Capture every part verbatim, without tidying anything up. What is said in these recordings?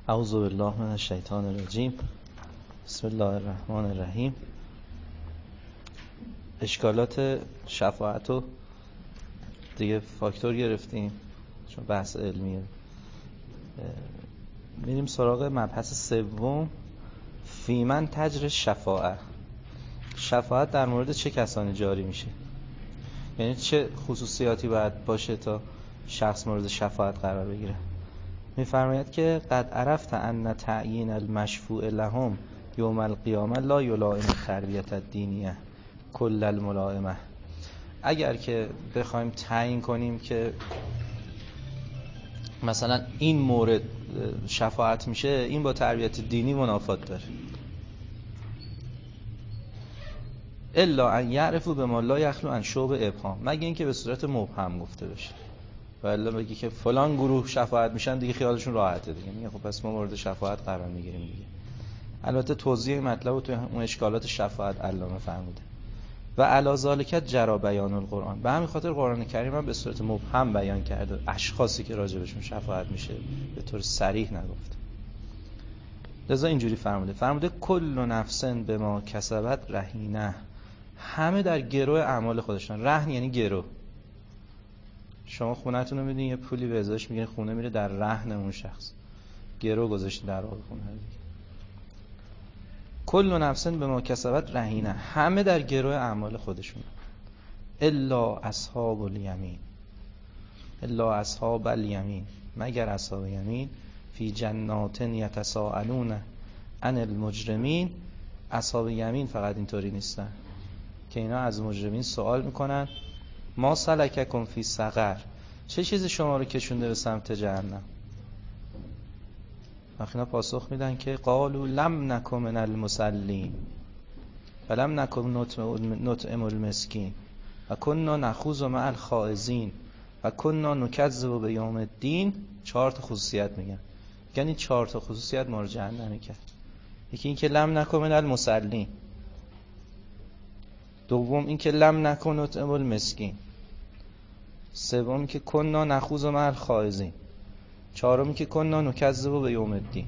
اعوذ بالله من الشیطان الرجیم. بسم الله الرحمن الرحیم. اشکالات شفاعت رو دیگه فاکتور گرفتیم چون بحث علمیه. میریم سراغ مبحث سوم، فی من تجری شفاعت. شفاعت در مورد چه کسانی جاری میشه؟ یعنی چه خصوصیاتی باید باشه تا شخص مورد شفاعت قرار بگیره؟ میفرماید که قد عرفت ان تعیین المشفوع لهم یوم القیامه لا یلائم تربیت الدینیه کل الملائمه. اگر که بخوایم تعیین کنیم که مثلا این مورد شفاعت میشه، این با تربیت دینی منافات داره. الا ان یعرفوا بما لا یخلو عن شوب ابهام، مگه اینکه به صورت مبهم گفته بشه. و الا بگی که فلان گروه شفاعت میشن، دیگه خیالشون راحته دیگه، میگه خب پس ما مورد شفاعت قرار میگیریم دیگه. البته توضیح مطلب رو تو اون اشکالات شفاعت علامه فرموده. و علی ذالک جرى بیان القرآن، به همین خاطر قرآن کریم هم به صورت مبهم بیان کرده اشخاصی که راجبشون شفاعت میشه، به طور صریح نگفته. لذا اینجوری فرموده فرموده کل نفس بما کسبت رهینه، همه در گرو اعمال خودشون. رهن یعنی گرو. شما خونه‌تون رو میدین، یه پولی به ازاش میگن، خونه میره در رهن اون شخص، گرو گذاشته در آب خونه دیگه. کل نفس بما کسبت رهینه، همه در گرو اعمال خودشون. الا اصحاب الیمین، الا اصحاب الیمین، مگر اصحاب یمین، فی جنات یتساءلون عن المجرمین. اصحاب یمین فقط اینطوری نیستن که اینا از مجرمین سوال میکنن ما سلککم فی سقر، چه چیزی شما رو کشونده به سمت جهنم؟ اینا پاسخ میدن که قالوا لم نکن من المصلین و لم نکن نطعم المسکین و کنا نخوض مع الخائضین و کنا نکذب بیوم الدین. چهار تا خصوصیت میگن، یعنی چهار تا خصوصیت ما رو جهنمی کرد. یکی این که لم نکن من المصلین، دوم این که لم نکن نطعم المسکین، سوم که کنا نخوض مع الخائضین، چهارمی که کنا نکذب بیوم الدین.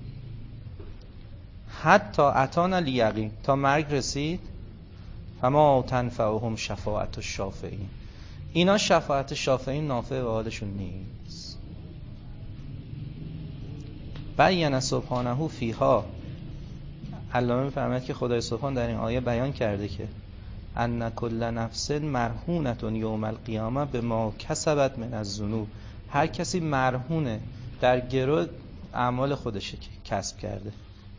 حتی اتانا الیقین، تا مرگ رسید. فما تنفعهم شفاعت الشافعین، اینا شفاعت شافعین نافع به حالشون نیست. بیان سبحانه فیها، علامه می‌فرماید که خدای سبحان در این آیه بیان کرده که ان کل نفس مرهونة یوم القیامه بما کسبت من الذنوب، هر کسی مرهونه، در گرو اعمال خودشه که کسب کرده.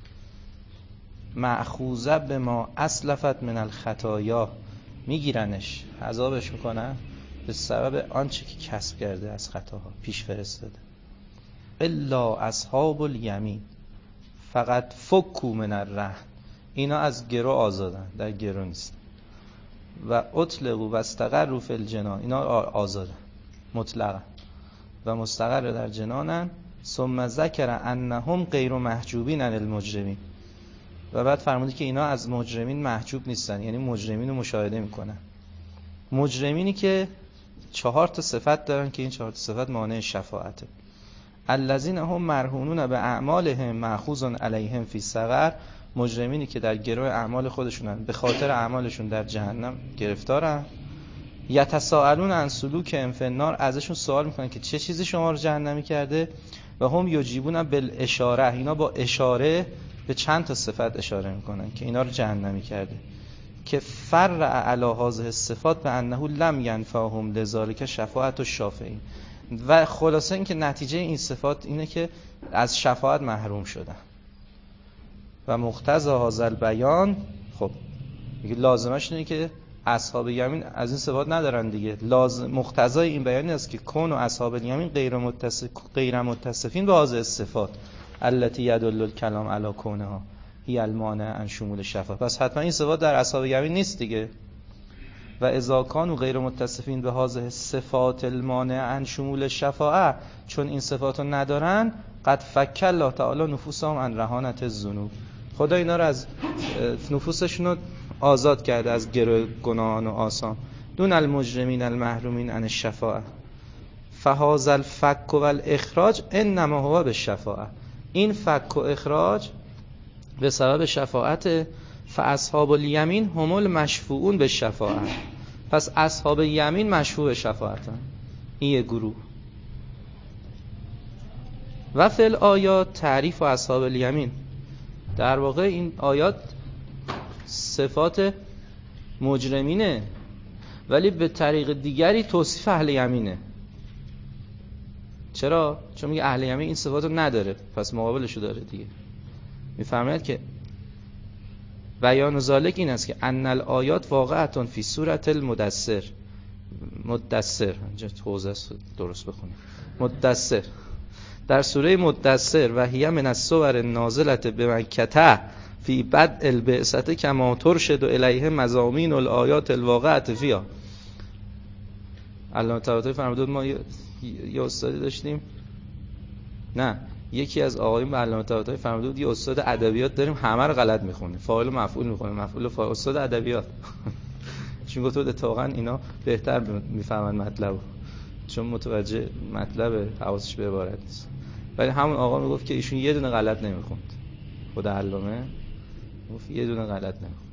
مأخوذه بما اسلفت من الخطایا، میگیرنش، عذابش میکنن به سبب آنچه که کسب کرده از خطاها پیش فرستاده. الا اصحاب الیمین، فقط فکوا من الرهن، اینا از گرو آزادن، در گرو نیستن. و اطلقوا و استقروا فی الجنان، اینا آزادن مطلقا و مستقر در جنانن. ثم ذکر انهم غیر محجوبین عن المجرمین، و بعد فرمودی که اینا از مجرمین محجوب نیستن، یعنی مجرمین رو مشاهده میکنن. مجرمینی که چهار تا صفت دارن که این چهار تا صفت مانع شفاعته. الذین هم مرهونون به اعمالهم مأخوذ علیهم فی السقر، مجرمینی که در گرو اعمال خودشونن، به خاطر اعمالشون در جهنم گرفتارن. یتساءلون عن سلوکهم فی النار، ازشون سوال میکنن که چه چیزی شما رو جهنمی کرده. و هم یجیبون بالاشاره، اینا با اشاره به چند تا صفت اشاره میکنن که اینا رو جهنمی کرده. که فرع علی هذه الصفات به انه لم ینفعهم لذلک شفاعت الشافعین، و خلاصه این که نتیجه این صفات اینه که از شفاعت محروم شدن. و مقتضی هذا البیان، خب میگه لازمش اینه که اصحاب یمین از این صفات ندارن دیگه. لازم مقتضای این بیان است که کون و اصحاب الیمین غیر متصف غیر متصفین به هذه الصفات التي يدل الكلام على كونها هي المانع عن شمول الشفاعه. پس حتما این صفات در اصحاب یمین نیست دیگه. و اذا كانوا غیر متصفین به هذه الصفات المانع عن شمول الشفاعه، چون این صفاتو ندارن، قد فک الله تعالی نفوسهم عن رهانة الذنوب، خدا اینا رو از نفوسشون رو آزاد کرده از گرو گناهان و آثام. دون المجرمین المحرومین عن الشفاعه. فهذا الفک و الاخراج انما هو بالشفاعه، این فک و اخراج به سبب شفاعت، فاصحاب الیمین هم المشفوعون به شفاعت. پس اصحاب یمین مشفوع به شفاعتن. این یه گروه. و فی الآیات تعریف و اصحاب الیمین، در واقع این آیات صفات مجرمینه ولی به طریق دیگری توصیف اهل یمینه. چرا؟ چون میگه اهل یمین این صفات رو نداره، پس مقابلشو داره دیگه. میفرماید که بیان ذالک این است که ان الآیات واقعتون فی صورت المدثر. مدثر اینجا توضیح درست بخونیم. مدثر در سوره مدثر و هی من الصور النازلة بمکة فی بدء البعثة کما ترشد الیه مضامین الآیات الواقعة فیها. علامه طباطبایی فرمودند ما یه استادی داشتیم، نه یکی از آقایون به علامه طباطبایی فرموده بود یه استاد ادبیات داریم همه رو غلط میخونه، فاعل و مفعول میخونه، مفعول و فاعل. استاد ادبیات چون گفت بود اتفاقا اینا بهتر میفهمن مطلبو، چون متوجه مطلب حواسش به عبارت نیست. ولی همون آقا میگفت که ایشون یه دونه غلط نمیخوند، خود علامه گفت یه دونه غلط نمیخوند.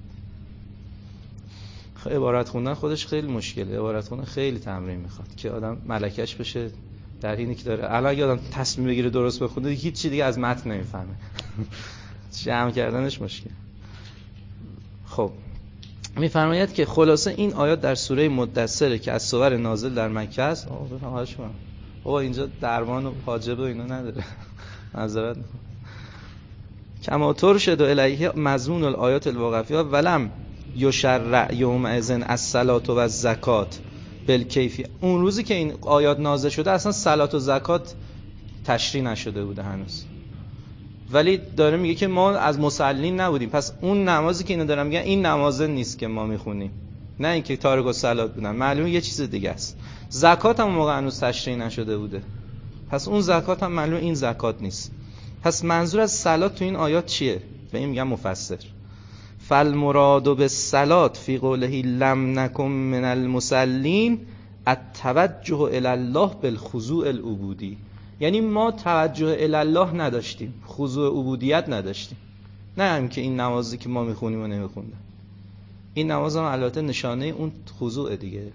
عبارت خوندن خودش خیلی مشکله، عبارت خوندن خیلی تمرین میخواد که آدم ملکش بشه در اینی که داره. الان اگه آدم تصمیم بگیره درست بخونه هیچ چیز دیگه از متن نمیفهمه. جمع کردنش مشکل. خب میفرماید که خلاصه این آیات در سوره مدثر که از صور نازل در مکه است. آقا بفهم حالش کنم بابا اینجا درمان و حاجب و اینا نداره. معذرت میخوام. کما ترشد الیه مضمون الآیات الواقعه ولم یشرع یومئذ الصلاة و الزکات بالکیفیه. اون روزی که این آیات نازل شده اصلا صلات و زکات تشریع نشده بوده هنوز، ولی داره میگه که ما از مسلین نبودیم. پس اون نمازی که اینا دارن میگن این نماز نیست که ما میخونیم، نه اینکه تارک الصلات بودن، معلومه یه چیز دیگه است. زکات هم موقع هنوز تشریع نشده بوده، پس اون زکات هم معلومه این زکات نیست. پس منظور از صلات تو این آیات چیه؟ به این میگن مفسر. فالمراد بالصلات فی قوله لم نکن من المصلین التوجه الی الله بالخضوع العبودی. یعنی ما توجه الی الله نداشتیم، خضوع عبودیت نداشتیم. نه هم که این نمازی که ما میخونیم و نمیخوندیم. این نماز هم البته نشانه اون خضوع دیگه.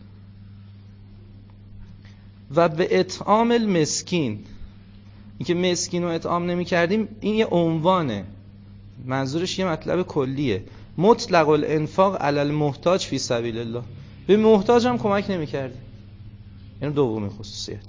و به اطعام المسکین، این که مسکین رو اطعام نمی کردیم این یه عنوانه، منظورش یه مطلب کلیه. مطلق الانفاق علی المحتاج فی سبیل الله، به محتاج هم کمک نمی کردیم. این دومین خصوصیت.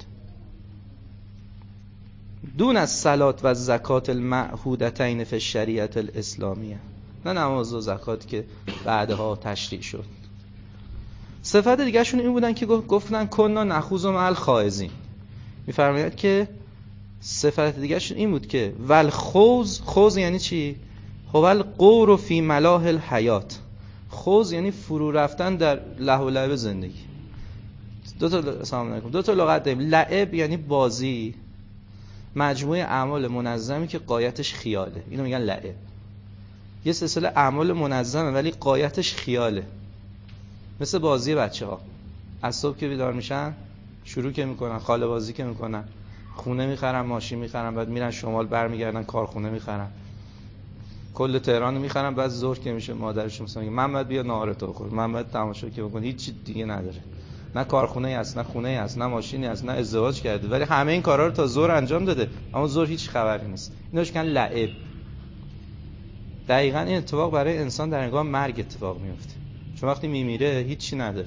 دون از صلات و زکات المعهودتین فی الشریعه الاسلامیه، نه نماز و زکات که بعدها تشریع شد. صفت دیگه شون این بودن که گفتن کنا نخوض مع الخائضین. میفرماید که صفت دیگه شون این بود که ول خوض، خوض یعنی چی؟ هو القور فی ملاح الحیات. خوض یعنی فرو رفتن در لهو و لعب زندگی. دو تا سلام علیکم. دو تا لغت داریم. لعب یعنی بازی، مجموعه اعمال منظمی که غایتش خیاله، اینو میگن لعب. یه سلسله اعمال منظمه ولی غایتش خیاله، مثل بازی بچه‌ها. از صبح که بیدار میشن شروع که میکنن خاله بازی که میکنن، خونه میخرن، ماشین میخرن، بعد میرن شمال برمیگردن کارخونه میخرن، کل تهران میخرن، بعد ظهر که میشه مادرشون مثلا میگه محمد بیا نهارتو بخور، محمد تماشا که بکن. هیچ چیز دیگه نداره، نه کارخونه ای است، نه خونه ای است، نه ماشینی است، نه ازدواج کرده، ولی همه این کارا رو تا ظهر انجام داده، اما ظهر هیچ خبری نیست. ایناش کن لعب. دقیقاً این اتفاق برای انسان در هنگام مرگ اتفاق میفته، چون وقتی میمیره هیچی نداره.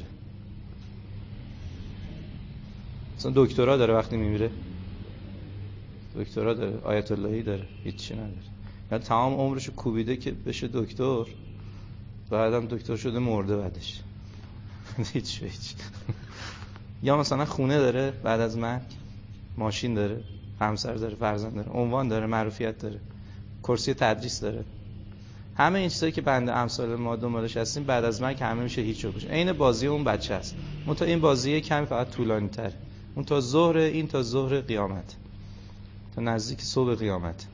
مثلا دکترا داره وقتی میمیره، دکترا داره، آیت اللهی داره، هیچی نداره. یعنی تمام عمرشو کوبیده که بشه دکتر، بعدم دکتر شده مرده بعدش. هیچ هیچ. یا مثلا خونه داره بعد از مرگ، ماشین داره، همسر داره، فرزند داره، عنوان داره، معروفیت داره، کرسی تدریس داره. همه این چیزایی که بنده امثال ما دنبالش هستیم بعد از مرگ همه میشه هیچ بشه. عین بازی اون بچه است. اون تا این بازی کمی فقط طولانی تره. اون تا ظهر، این تا ظهر قیامت، تا نزدیک صبح قیامت.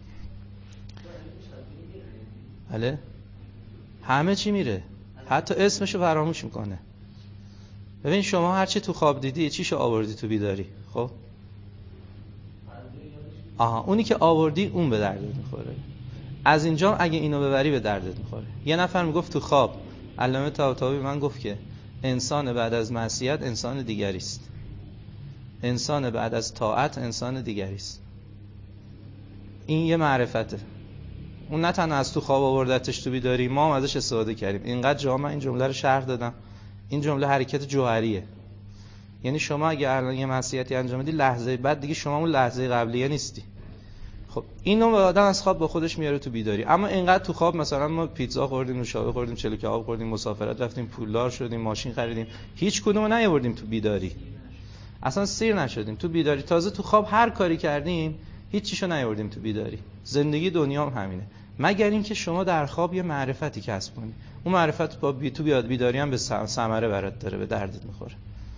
بله همه چی میره، حتی اسمشو فراموش میکنه. ببین شما هر چی تو خواب دیدی چیشو آوردی تو بیداری؟ خب آها اونی که آوردی اون به دردت میخوره. از اینجا اگه اینو ببری به دردت میخوره. یه نفر میگفت تو خواب، علامه طباطبایی من گفت که انسان بعد از معصیت انسان دیگری است. انسان بعد از طاعت انسان دیگری است. این یه معرفته. اون نه تنها از تو خواب آوردتش تو بیداری، ما هم ازش استفاده کردیم. اینقدر جا من این جمله رو شرح دادم. این جمله حرکت جوهریه. یعنی شما اگه الان یه معصیتی انجام بدی، لحظه بعد دیگه شما اون لحظه قبلیه نیستی. خب اینو به آدم از خواب با خودش میاره تو بیداری. اما اینقدر تو خواب مثلا ما پیتزا خوردیم، نوشابه خوردیم، چلو کباب خوردیم، مسافرت رفتیم، پولدار شدیم، ماشین خریدیم، هیچ کدومو نیاوردیم تو بیداری. اصلا سیر نشدیم تو بیداری. تازه تو خواب هر کاری کردیم هیچ چیشو نیاوردیم تو بیداری. زندگی دنیا هم همینه. مگر اینکه شما در خواب یه معرفتی کسب کنی. اون معرفت با بی تو بیاد بیداری هم به ثمره برات داره، به دردت میخوره.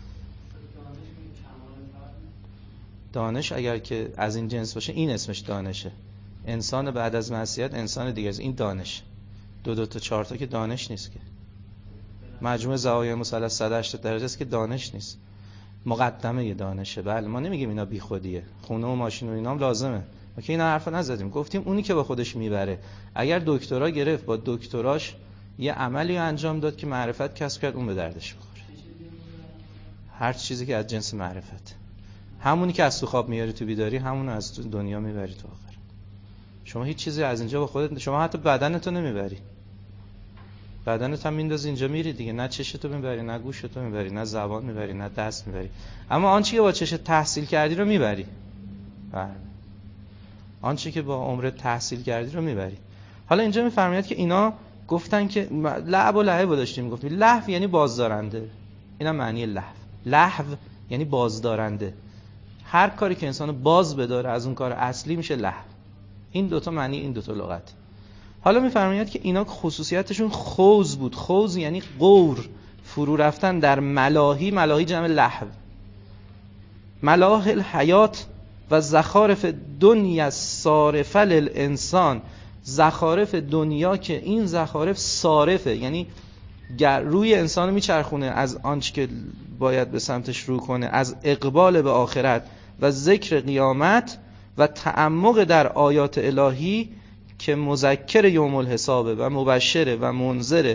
دانش اگر که از این جنس باشه این اسمش دانشه. انسان بعد از معصیت انسان دیگه است. این دانش. دو دو تا چهار تا که دانش نیست که. مجموع زوایای مثلث صد و هشتاد درجه است که دانش نیست. مقدمه ی دانشه. بله ما نمیگیم اینا بیخودیه. خونه و ماشین و اینا هم لازمه. ما که اینا حرف نزدیم. گفتیم اونی که با خودش میبره. اگر دکترا گرفت با دکتراش یه عملی انجام داد که معرفت کسب کرد، اون به دردش بخوره. هر چیزی که از جنس معرفت. همونی که از تو خواب میاری تو بیداری، همونو از تو دنیا میبری تو آخرت. شما هیچ چیزی از اینجا با خودت، شما حتی بدنتو نمیبری. بدنت هم میندازی اینجا میری دیگه. نه چشتو میبری، نه گوشتو میبری، نه زبان میبری، نه دست میبری. اما آنچه که با چشت تحصیل کردی رو میبری. بله. آنچه که با عمرت تحصیل کردی رو میبری. حالا اینجا میفرماید که اینا گفتن که لعب و لعب داشتیم گفتیم. لهو یعنی بازدارنده. اینم معنی لهو. لهو یعنی بازدارنده. هر کاری که انسانو باز بداره از اون کار اصلی میشه لهو. این دوتا معنی این دوتا لغت. حالا میفرماید که اینا خصوصیتشون خوض بود. خوض یعنی غور، فرو رفتن در ملاهی. ملاهی جمع لهو. ملاح الحیات و زخارف دنیا صارفه للانسان. زخارف دنیا که این زخارف صارفه، یعنی روی انسانو میچرخونه از آنچه که باید به سمتش رو کنه، از اقبال به آخرت و ذکر قیامت و تعمق در آیات الهی که مذکر یوم الحسابه و مبشره و منذره.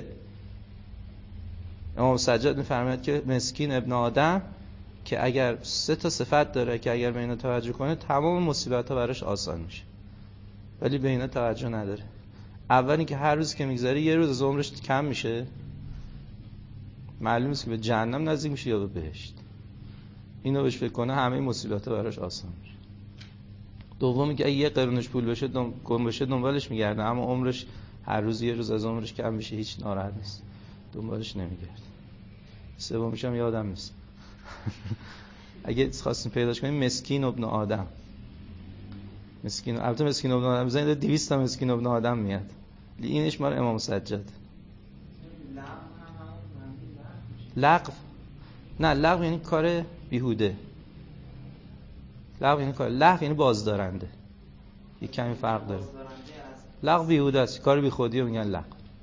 امام سجاد میفرماید که مسکین ابن آدم که اگر سه تا صفت داره که اگر به اینا توجه کنه تمام مصیبت‌ها براش آسان میشه، ولی به اینا توجه نداره. اولی که هر روز که میگذره یه روز از عمرش کم میشه، معلومه که به جهنم نزدیک میشه یا به بهشت. اینو بهش فکر کنه همه مصیبت‌ها براش آسان میشه. دومی که اگه یه قرونش پول بشه دم گم بشه دنبالش میگرده، اما عمرش هر روز یه روز از عمرش کم میشه هیچ ناراحت نیست، دنبالش نمیگرده. سومیش هم یادم نیست. اگه خواستین پیداش کنین مسکین ابن آدم. مسکین، البته مسکین ابن آدم بزنید دویست تا مسکین ابن آدم میاد. اینش مال امام سجاد. لغو نه، لغو یعنی کار بیهوده. لغو یعنی کار، لغو یعنی بازدارنده. یک کمی فرق داره. لغو بیهوده است، کار بی خودی رو میگن لغو.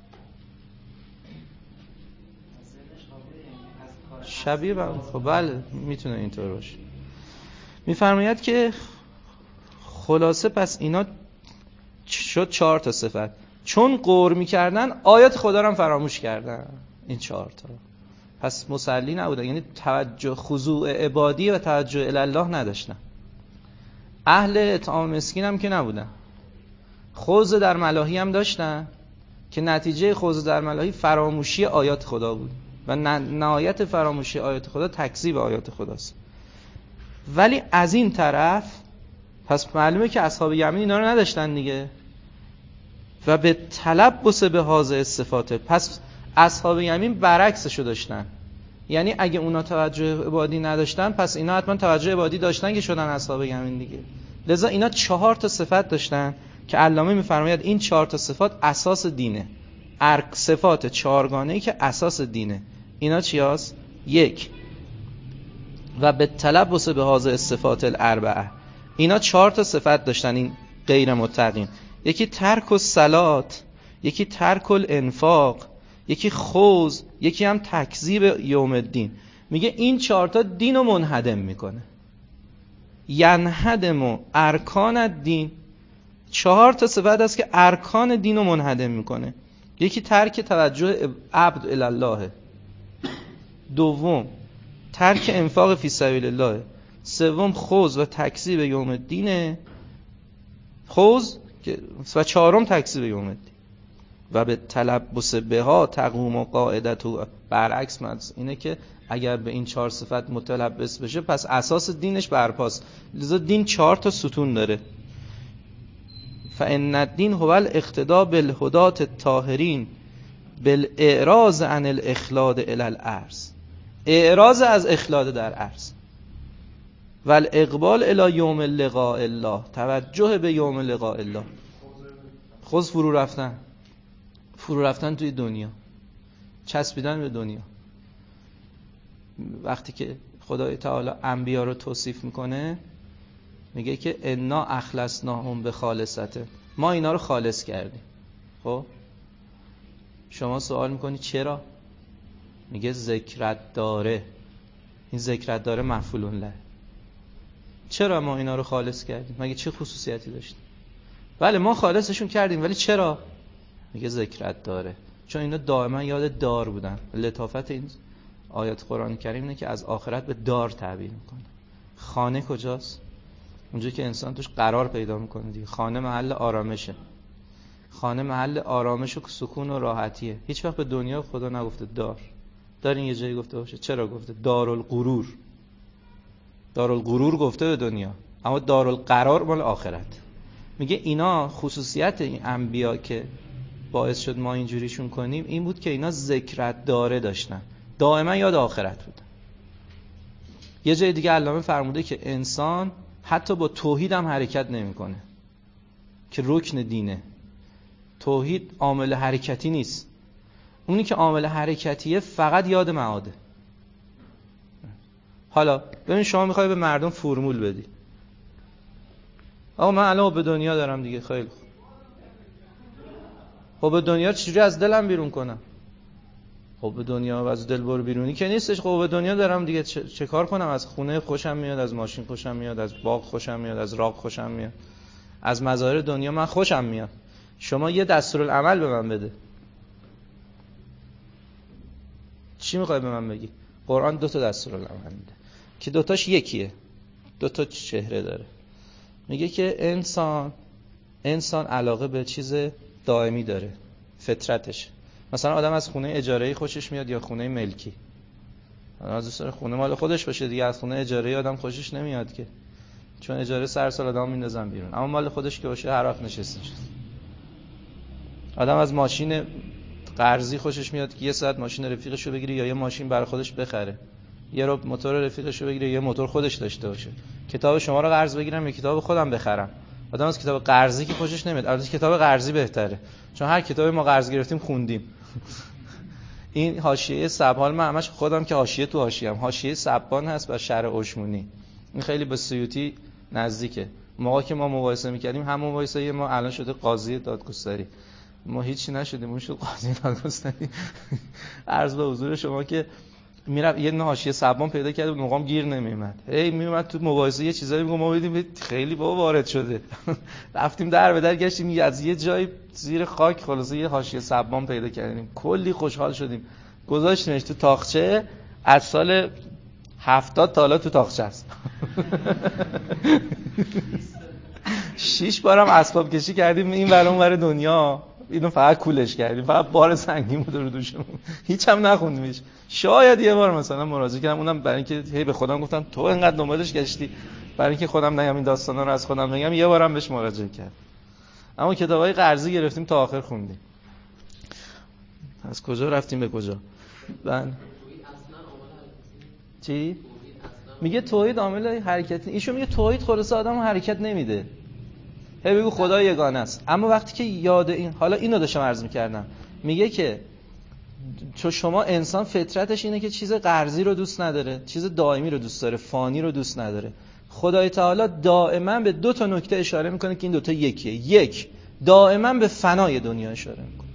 شبیه به خب بله میتونه اینطور باشه. میفرماید که خلاصه پس اینا شد چهار تا صفت. چون غور میکردن آیات خدا رو هم فراموش کردن. این چهار تا پس مصلی نبودن، یعنی توجه خضوع عبادی و توجه الی الله نداشتن. اهل اطعام مسکین هم که نبودن. خوض در ملاهی هم داشتن که نتیجه خوض در ملاهی فراموشی آیات خدا بود و نهایت فراموشی آیات خدا تکذیب آیات خداست. ولی از این طرف پس معلومه که اصحاب یمین اینا رو نداشتن دیگه و به تلبس به هذه الصفات. پس اصحاب یمین برعکسشو داشتن، یعنی اگه اونا توجه عبادی نداشتن پس اینا حتما توجه عبادی داشتن که شدن اصحاب یمین دیگه. لذا اینا چهار تا صفت داشتن که علامه میفرماید این چهار تا صفات اساس دینه. ارک صفات چهارگانه‌ای که اساس دینه. اینا چی هست؟ یک، و به تلبس به هذه الصفات الاربعه. اینا چهار تا صفت داشتن این غیر متقین. یکی ترک الصلات، یکی ترک الانفاق، یکی خوض، یکی هم تکذیب یوم الدین. میگه این چهار تا دینو منهدم میکنه. ینهدم ارکان الدین. چهار تا صفت است که ارکان دین رو منهدم میکنه. یکی ترک توجه عبد الی الله، دوم ترک انفاق فی سبیل الله، سوم خوض و تکذیب یوم الدین، خوض و چهارم تکذیب یوم الدین. و به تلبس بها تقوم و قاعدت و برعکس مدرس اینه که اگر به این چهار صفت متلبس بشه پس اساس دینش برپاست. لذا دین چهار تا ستون داره. فان الدین هو الاقتداء بالهداة الطاهرین بالاعراض عن الاخلاد الی الارض، اعراض از اخلاد در ارض، و الاقبال الی یوم لقاء الله، توجه به یوم لقاء الله. خود فرو رفتن، فرو رفتن توی دنیا، چسبیدن به دنیا. وقتی که خدای تعالی انبیا رو توصیف میکنه میگه که انا اخلصناهم بخالصته، ما اینا رو خالص کردیم. خب شما سوال میکنی چرا؟ میگه ذکرت داره. این ذکرت داره مفعول له. چرا ما اینا رو خالص کردیم؟ مگه چه خصوصیتی داشتیم؟ بله ما خالصشون کردیم، ولی چرا؟ میگه ذکرت داره، چون اینا دائما یاد دار بودن. لطافت این آیات قرآن کریم اینه که از آخرت به دار تعبیر میکنه. خانه کجاست؟ اونجا که انسان توش قرار پیدا میکنه دیگه. خانه محل آرامشه، خانه محل آرامش و سکون و راحتیه. هیچ وقت به دنیا خدا نگفته دار. دارین یه جایی گفته باشه. چرا گفته دارالغرور؟ دارالغرور گفته به دنیا، اما دارالقرار مال آخرت. میگه اینا خصوصیت این انبیا که باعث شد ما اینجوریشون کنیم این بود که اینا ذکرت داره داشتن، دائما یاد آخرت بودن. یه جای دیگه علامه فرموده که انسان حتی با توحید هم حرکت نمیکنه که رکن دینه. توحید عامل حرکتی نیست، اونی که عامل حرکتیه فقط یاد معاده. حالا ببین شما میخوای به مردم فرمول بدی، آقا من الان به دنیا دارم دیگه، خیلی خوب، خب به دنیا چجوری از دلم بیرون کنم؟ خب به دنیا از دل برو بیرونی که نیستش. خب به دنیا دارم دیگه، چه, چه کار کنم؟ از خونه خوشم میاد، از ماشین خوشم میاد، از باغ خوشم میاد، از راغ خوشم میاد، از مظاهر دنیا من خوشم میاد. شما یه دستورالعمل به من بده. چی میخوای به من بگی؟ قرآن دو تا دستورالعمل میده که دوتاش یکیه، دو تا چهره داره. میگه که انسان انسان علاقه به چیز دائمی داره، فطرتش. مثلا آدم از خونه اجاره‌ای خوشش میاد یا خونه ملکی؟ از دوست داره خونه مال خودش باشه دیگه. از خونه اجاره‌ای آدم خوشش نمیاد که، چون اجاره سر سال آدم میندازن بیرون. اما مال خودش که باشه هر وقت نشسته نشسته. آدم از ماشین قرضی خوشش میاد که یه ساعت ماشین رفیقشو بگیره یا یه ماشین برای خودش بخره، یه رو موتور رفیقشو بگیره یا موتور خودش داشته باشه. کتاب شما رو قرض بگیرم یا کتاب خودم بخرم؟ آدم از کتاب قرضی که خوشش نمیاد. البته کتاب قرضی بهتره، چون هر کتابی ما قرض گرفتیم خوندیم. این حاشیه سبحان، من همش خودم که حاشیه تو حاشیه‌ام. حاشیه سبحان هست و شرح اشمونی. این خیلی به سیوطی نزدیکه. موقعی که ما مباحثه می‌کردیم هم مباحثه ما الان شده قاضی دادگستری، ما هیچی نشدیم اون شد قاضی دادگستری. عرض به حضور شما که میرم یه حاشیه سبحان پیدا کردم، موقعم گیر نمیومد. هی میومد تو مباحثه یه چیزایی میگم، ما دیدیم خیلی بابا وارد شده. رفتیم در به در گشتیم، از یه جای زیر خاک خلاصه یه حاشیه سبحان پیدا کردیم، کلی خوشحال شدیم. گذاشتیمش تو تاقچه، از سال هفتاد تا حالا تو تاقچه است. شش بارم اسباب کشی کردیم این ور اون ور دنیا، اینو فقط کولش کردیم، فقط بار سنگین بود رو دوشمون، هیچ هم نخوندیمش. شاید یه بار مثلا مراجعه کردم، اونم برای اینکه هی به خودم گفتم تو اینقدر دنبالش گشتی، برای اینکه خودم نگم این داستانا رو از خودم بگم، یه بارم بهش مراجعه کردم. اما کتابای قرضی گرفتیم تا آخر خوندیم. از کجا رفتیم به کجا؟ من چی؟ میگه توحید عامل حرکت. ایشو میگه توحید خلاصه آدمو حرکت نمیده. هی بگو خدا یگانه است. اما وقتی که یاد این، حالا اینو داشتم عرض می‌کردم، میگه که چون شما انسان فطرتش اینه که چیز قرضی رو دوست نداره، چیز دائمی رو دوست داره، فانی رو دوست نداره. خدای تعالی دائما به دو تا نکته اشاره میکنه که این دو تا یکیه. یک، دائما به فنای دنیا اشاره میکنه.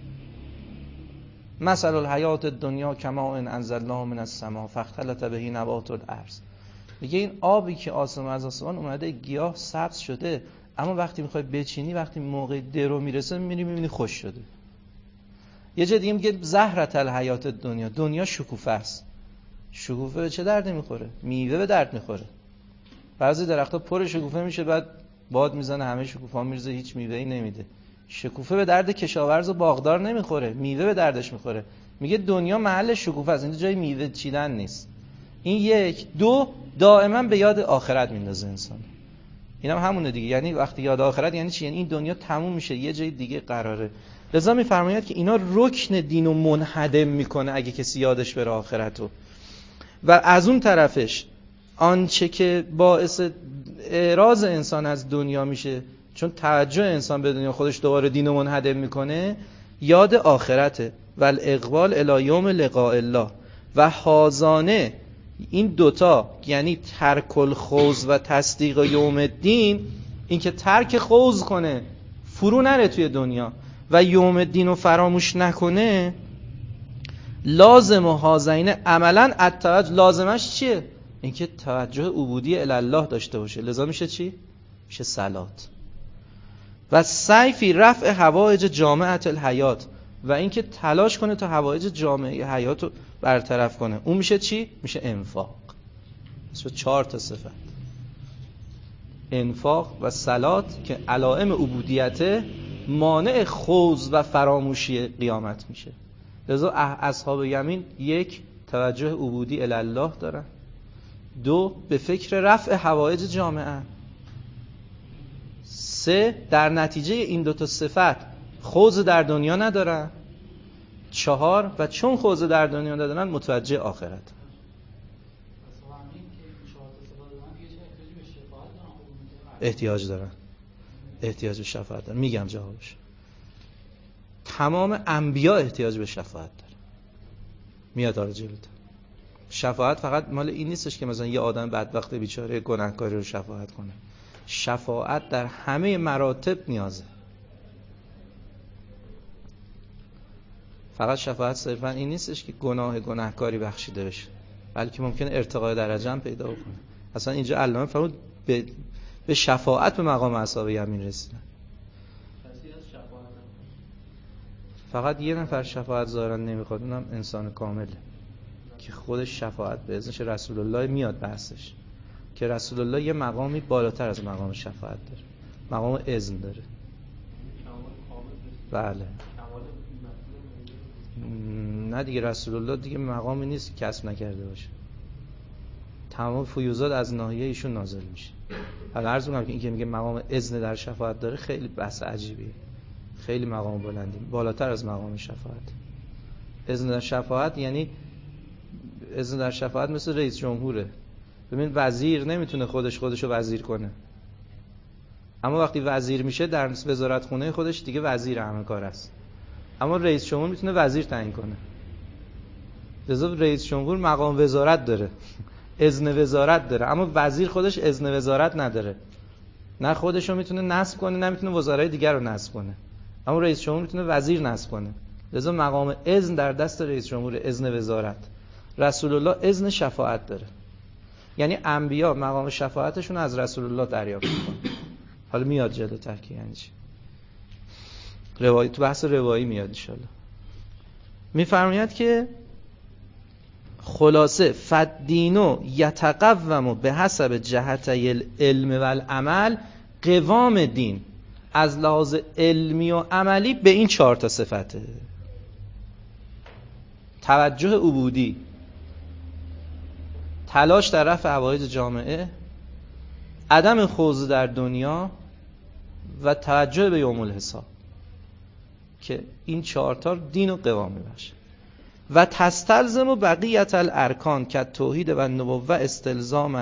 مثل الحیات الدنیا کماء انزلناه من السماء فاختلط به نبات الارض. میگه این آبی که آسمان از آسمان اومده گیاه سبز شده، اما وقتی میخوای بچینی، وقتی موقع درو میرسه میبینی میبینی خوش شده. یه جای دیگه میگه زهرة الحیات دنیا، دنیا شکوفه است. شکوفه به چه دردی میخوره؟ میوه به درد میخوره. بعضی درختها پر شکوفه میشه، بعد باد میزنه همه شکوفه‌ها میرزه، هیچ میوه‌ای نمیده. شکوفه به درد کشاورز و باغدار نمیخوره، میوه به دردش میخوره. میگه دنیا محل شکوفه است، اینجا جای میوه چیدن نیست. این یک. دو، دائما به یاد آخرت میندازه انسان. اینم هم همونه دیگه. یعنی وقتی یاد آخرت یعنی چی؟ یعنی این دنیا تموم میشه، یه جای دیگه قراره. لذا میفرماید که اینا رکن دینو منهدم میکنه اگه کسی یادش بره آخرتو. و از اون طرفش آنچه که باعث اعراض انسان از دنیا میشه، چون توجه انسان به دنیا خودش دوباره دینو منهدم میکنه، یاد آخرته. و الاقبال الی یوم لقاء الله. و حاضانه این دوتا، یعنی ترک الخوض و تصدیق یوم الدین، این که ترک خوض کنه، فرو نره توی دنیا و یوم الدین رو فراموش نکنه، لازم و حاضینه عملا التوجه. لازمش چیه؟ اینکه توجه عبودی الی الله داشته باشه. لذا میشه چی؟ میشه صلات. و سعی فی رفع حوائج جامعه الحیات، و اینکه تلاش کنه تا حوائج جامعه حیات رو برطرف کنه. اون میشه چی؟ میشه انفاق. میشه چهار تا صفت: انفاق و صلات که علائم عبودیته، مانع خوض و فراموشی قیامت میشه. لذا اصحاب یمین یک، توجه عبودی الی الله دارن. دو، به فکر رفع حوائج جامعه. سه، در نتیجه این دو تا صفت خوض در دنیا ندارن. چهار، و چون خوض در دنیا ندارن متوجه آخرت. احتیاج دارن احتیاج به شفاعت دارن. میگم جوابش. تمام انبیا احتیاج به شفاعت دارن. میاد آره جلوتر. شفاعت فقط مال این نیستش که مثلا یه آدم بدبخت بیچاره گناهکاری رو شفاعت کنه. شفاعت در همه مراتب نیازه. فقط شفاعت صرفا این نیستش که گناه گناهکاری بخشیده بشه، بلکه ممکنه ارتقای درجه هم پیدا کنه. اصلا اینجا علامه فرمود به به شفاعت به مقام اصحاب یمین رسیدن. فقط یه نفر شفاعت ظاهرا نمیخواد، اونم انسان کامله که خودش شفاعت به اذنش رسول الله میاد بحثش، که رسول الله یه مقامی بالاتر از مقام شفاعت داره، مقام اذن داره. بله. نه دیگه، رسول الله دیگه مقامی نیست که کسب نکرده باشه. تمام فیوزات از ناحیه ایشون نازل میشه. حالا عرض می‌کنم که این که میگه مقام اذن در شفاعت داره خیلی بحث عجیبیه، خیلی مقام بلندی، بالاتر از مقام شفاعت. اذن در شفاعت یعنی اذن در شفاعت مثل رئیس جمهوره. ببین وزیر نمیتونه خودش خودشو وزیر کنه، اما وقتی وزیر میشه در وزارت خونه خودش دیگه وزیر همه کار است. اما رئیس جمهور میتونه وزیر تعیین کنه. لذا رئیس جمهور مقام وزارت داره، اذن وزارت داره، اما وزیر خودش اذن وزارت نداره. نه خودشو میتونه نصب کنه، نه میتونه وزرای دیگر رو نصب کنه. اما رئیس جمهور میتونه وزیر نصب کنه. لذا مقام اذن در دست رئیس جمهور، اذن وزارت. رسول الله اذن شفاعت داره. یعنی انبیا مقام شفاعتشون از رسول الله دریافت میکنن. حالا میاد جلوتر که یعنی چی. روایی تو بحث روایی میاد ان شاء الله. میفرماید که خلاصه فدینو یتقوم به حسب جهتي العلم و العمل. قوام دین از لحاظ علمی و عملی به این چهار تا صفته: توجه عبودی، تلاش در رفع حوائج جامعه، عدم خوض در دنیا و توجه به یوم الحساب، که این چهار تا دین و قوام میبخشه. و تستلزم بقیت الارکان که توحید و نبوه استلزاما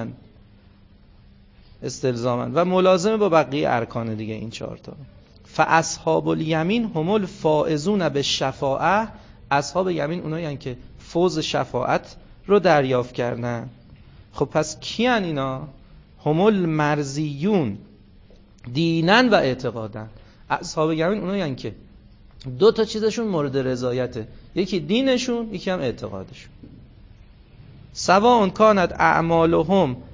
استلزاما و ملازمه با بقیه ارکان دیگه این چهار تا. فاصحاب الیمین هم الفائزون بالشفاعه. اصحاب یمین اونایی هستند که فوز شفاعت رو دریافت کردن. خب پس کیان اینا؟ هم المرضیون دینن و اعتقادن. اصحاب یمین اونایی هستند که دو تا چیزشون مورد رضایته، یکی دینشون، یکی هم اعتقادشون. سواء کانت اعمالهم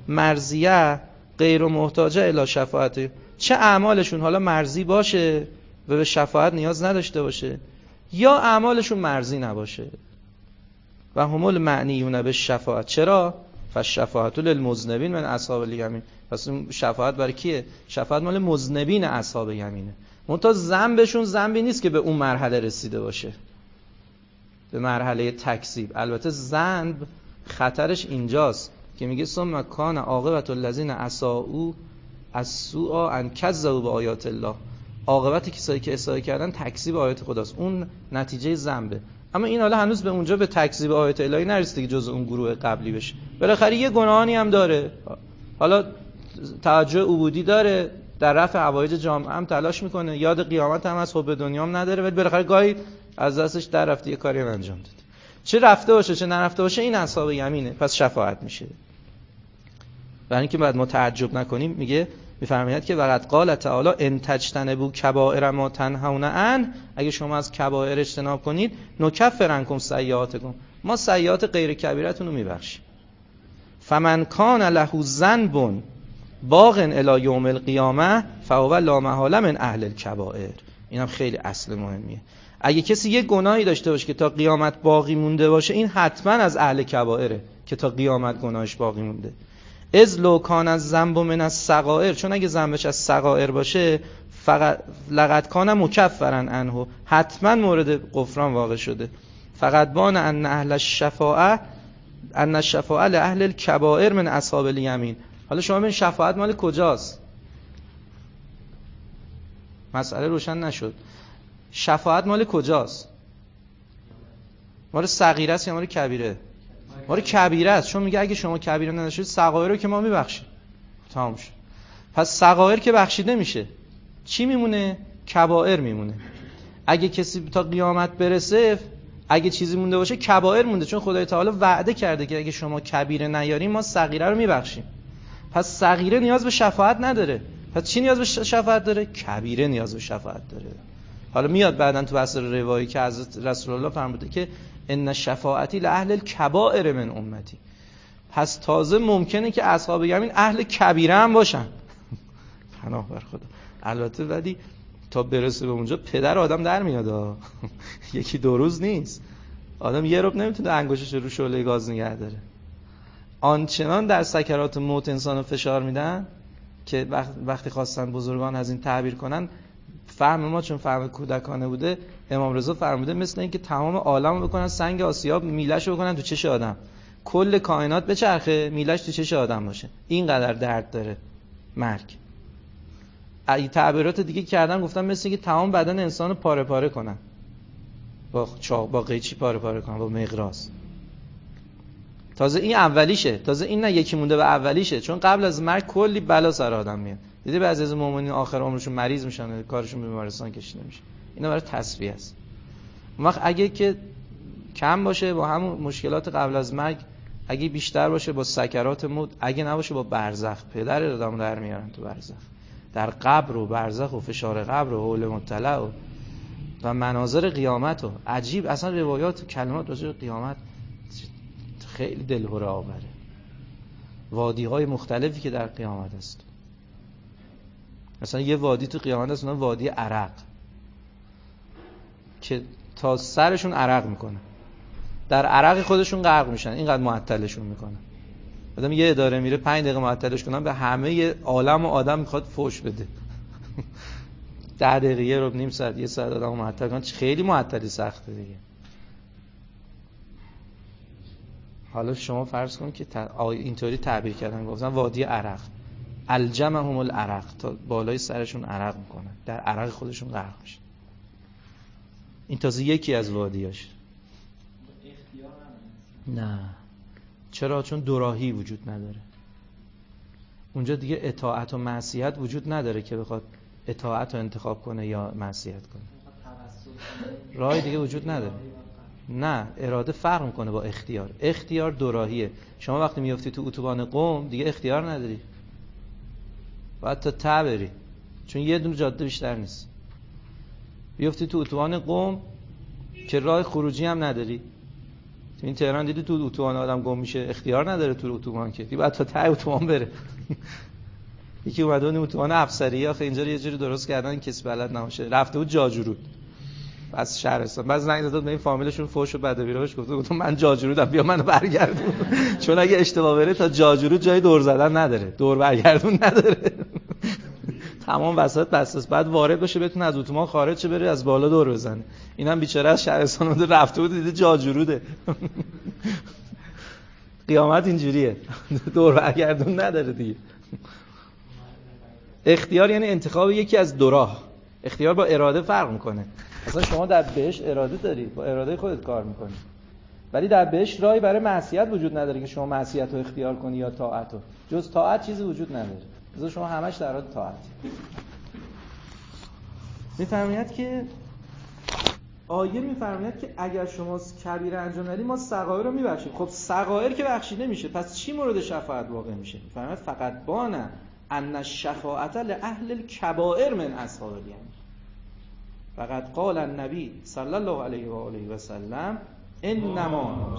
مرضیه غیر محتاجه الی شفاعت، چه اعمالشون حالا مرضی باشه و به شفاعت نیاز نداشته باشه یا اعمالشون مرضی نباشه. و هم المعنیون بالشفاعت، چرا؟ فالشفاعت للمذنبین من اصحاب الیمین. پس شفاعت برای کیه؟ شفاعت مال مذنبین اصحاب یمینه. منتها ذنبشون ذنبی نیست که به اون مرحله رسیده باشه، به مرحله تکذیب. البته ذنب خطرش اینجاست که میگه ثم کان عاقبت الذین اساءوا السوء ان کذبوا بآیات الله. عاقبت کسایی که اساءت کردن تکذیب آیات خداست، اون نتیجه ذنبه. اما این حالا هنوز به اونجا به تکذیب آیات الهی نرسیده که جزء اون گروه قبلی بشه. بالاخره یه گناهانی هم داره، حالا توجه عبودی داره، در رفع حوایج جامعه هم تلاش میکنه، یاد قیامت هم از حب دنیا هم نداره، ولی بالاخره گاهی از دستش در رفته یه کاری هم انجام داده. چه رفته باشه چه نرفته باشه این اصحاب یمینه، پس شفاعت میشه. برای اینکه بعد ما تعجب نکنیم میگه میفرماید که وقد قال تعالی ان تجتنبوا کبائر ما تنهون عنه، اگه شما از کبائر اجتناب کنید نکفر عنکم سیئاتکم، ما سیئات غیر کبیرتون رو میبخشیم. فمن کان له ذنب باغ الی یوم القیامه فهو لا محاله من اهل الکبائر. اینم خیلی اصل مهمیه. اگه کسی یه گناهی داشته باشه که تا قیامت باقی مونده باشه، این حتما از اهل کبائره که تا قیامت گناهش باقی مونده. از لو کان از ذنب من از صغائر، چون اگه ذنبش از صغائر باشه فقط لقد کان مکفرا عنه، حتما مورد غفران واقع شده. فقط بان ان اهل الشفاعه ان الشفاعه لاهل الکبائر من اصحاب الیمین. حالا شما ببین شفاعت مال کجاست؟ مسئله روشن نشد. شفاعت مال کجاست؟ مال صغیره است یا مال کبیره؟ مال کبیره است، چون میگه اگه شما کبیره نداشتید صغائر رو که ما میبخشیم. تمام شد. پس صغائر که بخشیده میشه، چی میمونه؟ کبائر میمونه. اگه کسی تا قیامت برسه اگه چیزی مونده باشه کبائر مونده، چون خدای تعالی وعده کرده که اگه شما کبیره نیارین ما صغیره رو میبخشیم. پس صغیره نیاز به شفاعت نداره. پس چی نیاز به شفاعت داره؟ کبیره نیاز به شفاعت داره. حالا میاد بعدن تو بحث روایی که حضرت رسول الله فرموده که ان شفاعتی لاهل الکبائر من امتی. پس تازه ممکنه که اصحاب یمین اهل کبیره هم باشن. پناه بر خدا. البته ولی تا برسه به اونجا پدر آدم در میاد. یکی دو روز نیست. آدم یه رب نمیتونه انگشتش رو شعله گاز نگه داره. آنچنان در سکرات موت انسانو فشار میدن که وقتی خواستن بزرگان از این تعبیر کنن، فهم ما چون فهم کودکانه بوده، امام رضا فرموده مثل اینکه تمام عالم رو بکنن سنگ آسیاب، میله‌شو بکنن تو چش آدم، کل کائنات بچرخه، میله‌ش تو چش آدم باشه. اینقدر درد داره مرگ. ای تعبیرات دیگه کردن، گفتن مثل اینکه تمام بدن انسان رو پاره پاره کنن، با چاق با قیچی پاره پاره کنن، با مقراض. تازه این اولیشه، تازه این نه یکی مونده به اولیشه، چون قبل از مرگ کلی بلا سر آدم میاد. دیدی بعضی از مؤمنین آخر عمرشون مریض میشن، کارشون به بیمارستان کشیده میشه. اینا برای تصفیه است. اون وقت اگه که کم باشه با همون مشکلات قبل از مرگ، اگه بیشتر باشه با سکرات موت، اگه نباشه با برزخ، پدر آدمو در میارن تو برزخ، در قبر و برزخ و فشار قبر و حول مطلع و, و مناظر قیامت و عجیب. اصلا روایات و کلمات راجع به قیامت خیلی دلهره آوره. وادی‌های مختلفی که در قیامت است. مثلا یه وادی تو قیامت هست، اونم وادی عرق، که تا سرشون عرق میکنه، در عرق خودشون غرق میشن، اینقدر معطلشون میکنه. آدم یه اداره میره پنج دقیقه معطلش کنن، به همه عالم و آدم میخواد فوش بده. ده دقیقه یه رو نیم ساعت یه ساعت آدمو معطل کنن، خیلی معطلی سخته دیگه. حالا شما فرض کن که اینطوری تعبیر کردن، گفتن وادی عرق، الجمهم العرق، تا بالای سرشون عرق میکنن، در عرق خودشون غرق میشن. این تازه یکی از وادیاش. نه، چرا؟ چون دوراهی وجود نداره اونجا دیگه. اطاعت و معصیت وجود نداره که بخواد اطاعت رو انتخاب کنه یا معصیت کنه. راه دیگه وجود نداره. نه، اراده فرق میکنه با اختیار. اختیار دوراهیه. شما وقتی میافتی تو اتوبان قم دیگه اختیار نداری، باید تا ته بری، چون یه دونه جاده بیشتر نیست. بیافتی تو اتوبان قم که راه خروجی هم نداری، این تهران دیدی تو اتوبان آدم گم میشه، اختیار نداره تو اتوبان که دی بعد تا ته اتوبان بره. یکی اومده اون اتوبان افسری آخه اینجا یه جوری درست کردن کسی بلد نباشه، رفته بود جاجورود از شهرستان، بعد زنگ زد به این فامیلشون فوش و بدبیراش گفت گفتم من جاجورودم بیا منو برگردون. چون اگه اشتباه بره تا جاجورود جای دور زدن نداره، دور برگردون نداره. تمام وسط بساس، بعد وارد بشه بتونه از اتوبان خارج شه بره از بالا دور بزنه. اینم بیچاره از شهرستان اومده رفته بود دیده جاجوروده. قیامت اینجوریه، دور برگردون نداره دیگه. اختیار یعنی انتخاب یکی از دو راه. اختیار با اراده فرق میکنه. مثلا شما در بهشت اراده داری، با اراده خودت کار میکنی، ولی در بهشت راهی برای معصیت وجود نداره که شما معصیت رو اختیار کنی یا طاعت رو. جز طاعت چیزی وجود نداره. مثلا شما همش در حال طاعت. میفرماید که آیه میفرماید که اگر شما کبیره انجام ندید ما صغائر رو میبخشیم. خب صغائر که بخشیده میشه، پس چی مورد شفاعت واقع میشه؟ میفرماید فقط بانه ان الشفاعت لاهل الکبائر من اصحاب الیمین. فقط قال النبی صلی الله علیه و آله و سلم انما